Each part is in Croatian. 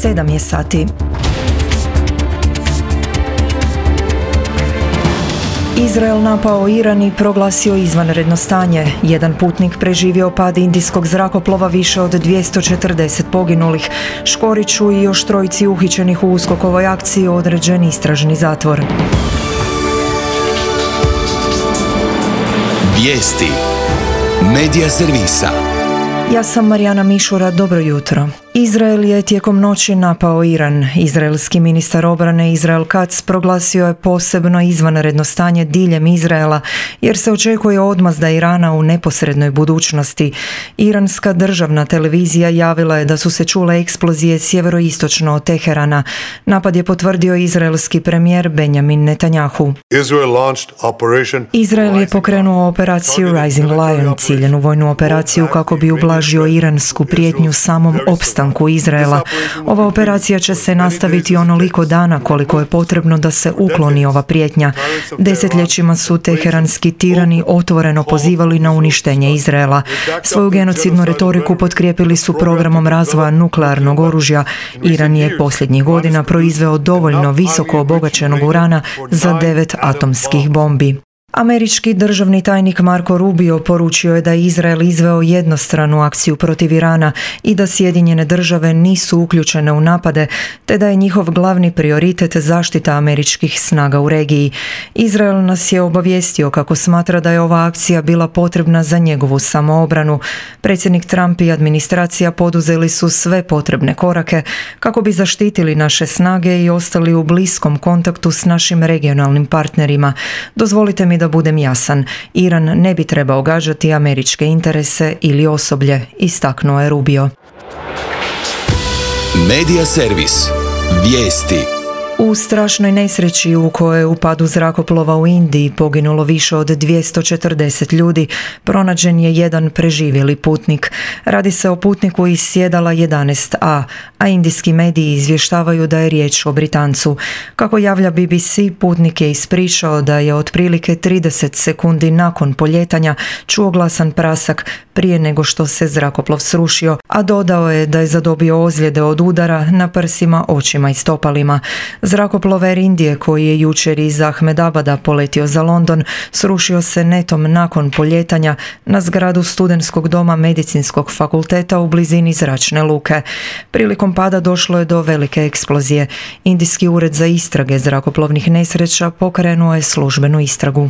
7 je sati. Izrael napao Iran i proglasio izvanredno stanje. Jedan putnik preživio pad indijskog zrakoplova, više od 240 poginulih. Škoriću i još trojici uhićenih u USKOK-ovoj akciji određen istražni zatvor. Vijesti Medija servisa. Ja sam Marijana Mišura, dobro jutro. Izrael je tijekom noći napao Iran. Izraelski ministar obrane Israel Katz proglasio je posebno izvanredno stanje diljem Izraela jer se očekuje odmazda Irana u neposrednoj budućnosti. Iranska državna televizija javila je da su se čule eksplozije sjeveroistočno od Teherana. Napad je potvrdio izraelski premijer Benjamin Netanjahu. Izrael je pokrenuo operaciju Rising Lion, ciljenu vojnu operaciju kako bi ublažio iransku prijetnju samom opstanku Izraela. Ova operacija će se nastaviti onoliko dana koliko je potrebno da se ukloni ova prijetnja. Desetljećima su teheranski tirani otvoreno pozivali na uništenje Izraela. Svoju genocidnu retoriku potkrijepili su programom razvoja nuklearnog oružja. Iran je posljednjih godina proizveo dovoljno visoko obogaćenog urana za 9 atomskih bombi. Američki državni tajnik Marco Rubio poručio je da je Izrael izveo jednostranu akciju protiv Irana i da Sjedinjene države nisu uključene u napade, te da je njihov glavni prioritet zaštita američkih snaga u regiji. Izrael nas je obavijestio kako smatra da je ova akcija bila potrebna za njegovu samoobranu. Predsjednik Trump i administracija poduzeli su sve potrebne korake kako bi zaštitili naše snage i ostali u bliskom kontaktu s našim regionalnim partnerima. Dozvolite mi da budem jasan, Iran ne bi trebao gađati američke interese ili osoblje, istaknuo je Rubio. Medija servis. Vijesti. U strašnoj nesreći u kojoj je u padu zrakoplova u Indiji poginulo više od 240 ljudi, pronađen je jedan preživjeli putnik. Radi se o putniku iz sjedala 11A, a indijski mediji izvještavaju da je riječ o Britancu. Kako javlja BBC, putnik je ispričao da je otprilike 30 sekundi nakon poljetanja čuo glasan prasak prije nego što se zrakoplov srušio, a dodao je da je zadobio ozljede od udara na prsima, očima i stopalima. Zrakoplov Air Indije, koji je jučer iz Ahmedabada poletio za London, srušio se netom nakon poljetanja na zgradu studentskog doma Medicinskog fakulteta u blizini zračne luke. Prilikom pada došlo je do velike eksplozije. Indijski ured za istrage zrakoplovnih nesreća pokrenuo je službenu istragu.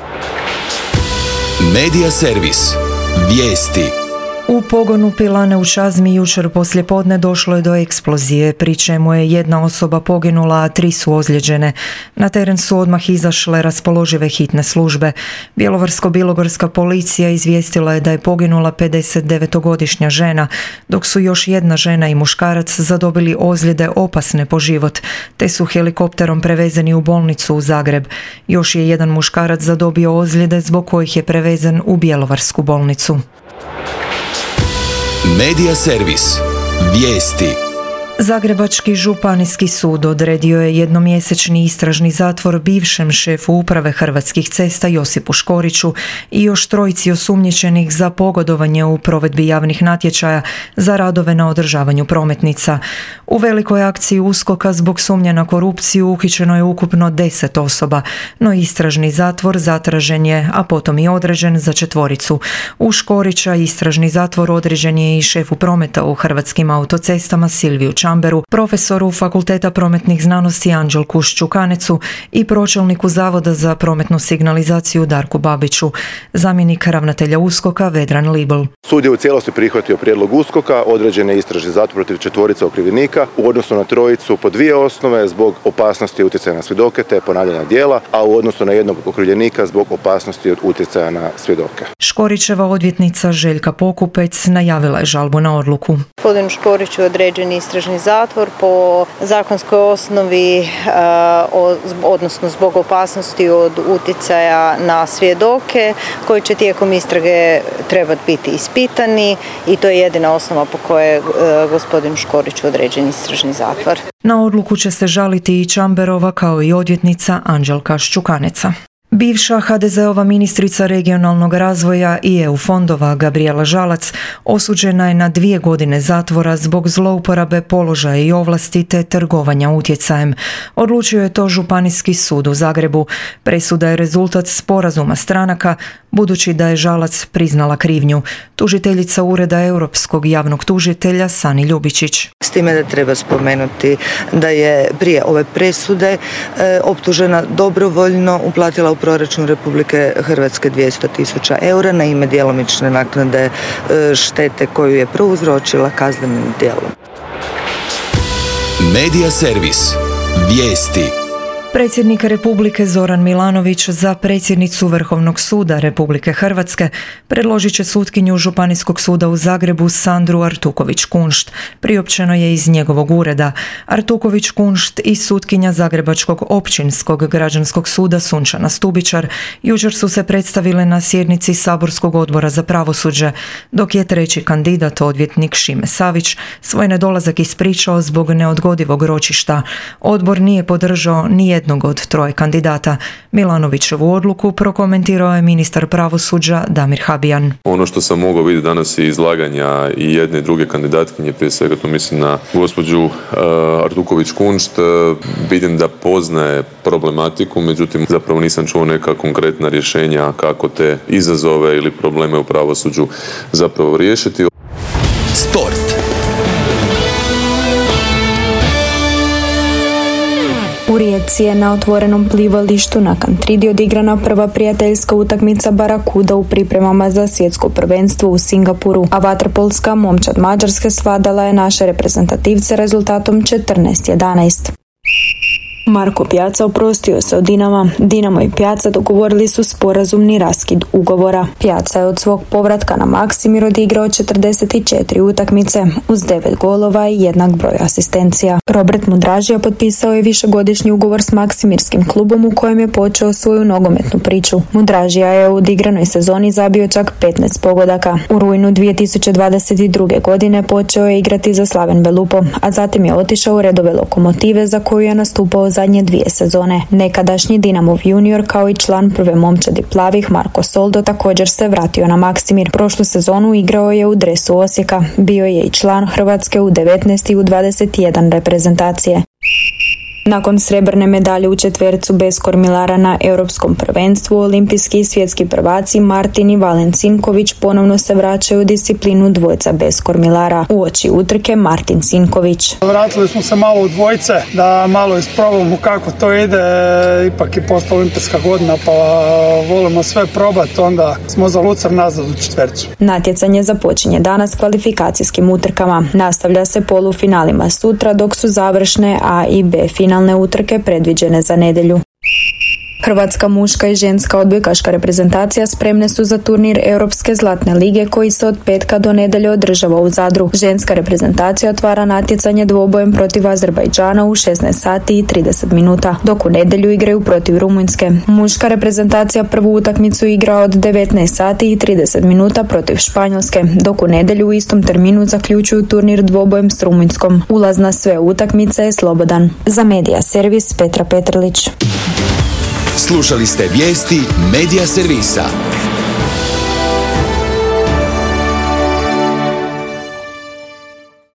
Medija servis. Vijesti. U pogonu pilane u Čazmi jučer poslijepodne došlo je do eksplozije, pri čemu je jedna osoba poginula, a 3 su ozlijeđene. Na teren su odmah izašle raspoložive hitne službe. Bjelovarsko-bilogorska policija izvijestila je da je poginula 59-godišnja žena, dok su još jedna žena i muškarac zadobili ozljede opasne po život, te su helikopterom prevezeni u bolnicu u Zagreb. Još je jedan muškarac zadobio ozljede zbog kojih je prevezen u Bjelovarsku bolnicu. Medija servis. Vijesti. Zagrebački županijski sud odredio je jednomjesečni istražni zatvor bivšem šefu uprave Hrvatskih cesta Josipu Škoriću i još trojici osumnjičenih za pogodovanje u provedbi javnih natječaja za radove na održavanju prometnica. U velikoj akciji USKOK-a zbog sumnje na korupciju uhićeno je ukupno 10 osoba, no istražni zatvor zatražen je, a potom i određen za 4. U Škorića istražni zatvor određen je i šefu prometa u Hrvatskim autocestama Silviju Čamberu, profesoru Fakulteta prometnih znanosti Anđelku Ščukanecu i pročelniku Zavoda za prometnu signalizaciju Darku Babiću. Zamjenik ravnatelja USKOK-a Vedran Libl. Sud je u cijelosti prihvatio prijedlog USKOK-a, određen je istražni zatvor protiv 4 okrivljenika u odnosu na 3 po 2 osnove zbog opasnosti utjecaja na svjedoke te ponavljanja djela, a u odnosu na 1 okrivljenika zbog opasnosti od utjecaja na svjedoke. Škorićeva odvjetnica Željka Pokupec najavila je žalbu na odluku. Gospodinu Škoriću određen istražni zatvor po zakonskoj osnovi, odnosno zbog opasnosti od utjecaja na svjedoke koji će tijekom istrage trebati biti ispitani i to je jedina osnova po kojoj je gospodinu Škoriću određen istražni zatvor. Na odluku će se žaliti i Čamberova kao i odvjetnica Anđelka Ščukaneca. Bivša HDZ-ova ministrica regionalnog razvoja i EU fondova Gabrijela Žalac osuđena je na 2 godine zatvora zbog zlouporabe položaja i ovlasti te trgovanja utjecajem. Odlučio je to Županijski sud u Zagrebu. Presuda je rezultat sporazuma stranaka, budući da je Žalac priznala krivnju. Tužiteljica Ureda Europskog javnog tužitelja Sani Ljubičić. S time da treba spomenuti da je prije ove presude optužena dobrovoljno uplatila u proračun Republike Hrvatske 200.000 eura na ime djelomične naknade štete koju je prouzročila kaznenim djelom. Medija servis. Vijesti. Predsjednik Republike Zoran Milanović za predsjednicu Vrhovnog suda Republike Hrvatske predložit će sutkinju Županijskog suda u Zagrebu Sandru Artuković-Kunšt. Priopćeno je iz njegovog ureda. Artuković-Kunšt i sutkinja Zagrebačkog općinskog građanskog suda Sunčana Stubičar jučer su se predstavile na sjednici Saborskog odbora za pravosuđe, dok je treći kandidat, odvjetnik Šime Savić, svoj nedolazak ispričao zbog neodgodivog ročišta. Odbor nije podržao ni jednog od 3 kandidata. Milanovićevu odluku prokomentirao je ministar pravosuđa Damir Habijan. Ono što sam mogao vidjeti danas iz izlaganja i jedne i druge kandidatkinje, prije svega to mislim na gospođu Artuković-Kunšt, vidim da poznaje problematiku, međutim zapravo nisam čuo neka konkretna rješenja kako te izazove ili probleme u pravosuđu zapravo riješiti. Sport. U Rijeci je na otvorenom plivalištu na Kantridi odigrana prva prijateljska utakmica Barakuda u pripremama za svjetsko prvenstvo u Singapuru, a vaterpolska momčad Mađarske svladala je naše reprezentativce rezultatom 14-11. Marko Pjaca oprostio se od Dinama. Dinamo i Pjaca dogovorili su sporazumni raskid ugovora. Pjaca je od svog povratka na Maksimir odigrao 44 utakmice uz 9 golova i jednak broj asistencija. Robert Mudražija potpisao je višegodišnji ugovor s Maksimirskim klubom u kojem je počeo svoju nogometnu priču. Mudražija je u odigranoj sezoni zabio čak 15 pogodaka. U rujnu 2022. godine počeo je igrati za Slaven Belupo, a zatim je otišao u redove Lokomotive za koju je nastupao zadnje 2 sezone. Nekadašnji Dinamov junior kao i član prve momčadi plavih Marko Soldo također se vratio na Maksimir. Prošlu sezonu igrao je u dresu Osijeka. Bio je i član Hrvatske u 19 i u 21 reprezentacije. Nakon srebrne medalje u četvercu bez kormilara na Europskom prvenstvu, olimpijski i svjetski prvaci Martin i Valen Sinković ponovno se vraćaju u disciplinu dvojca bez kormilara. Uoči utrke Martin Sinković. Vratili smo se malo u dvojce, da malo isprobamo kako to ide, ipak je postala olimpijska godina pa volimo sve probati, onda smo za lucar nazad u četvercu. Natjecanje započinje danas kvalifikacijskim utrkama. Nastavlja se polufinalima sutra, dok su završne A i B finalne utrke predviđene za nedjelju. Hrvatska muška i ženska odbojkaška reprezentacija spremne su za turnir Europske zlatne lige koji se od petka do nedjelje održava u Zadru. Ženska reprezentacija otvara natjecanje dvobojem protiv Azerbajdžana u 16 sati i 30 minuta, dok u nedjelju igraju protiv Rumunjske. Muška reprezentacija prvu utakmicu igra od 19 sati i 30 minuta protiv Španjolske, dok u nedjelju u istom terminu zaključuju turnir dvobojem s Rumunjskom. Ulaz na sve utakmice je slobodan. Za Medija servis Petra Petrlić. Slušali ste vijesti Medija servisa.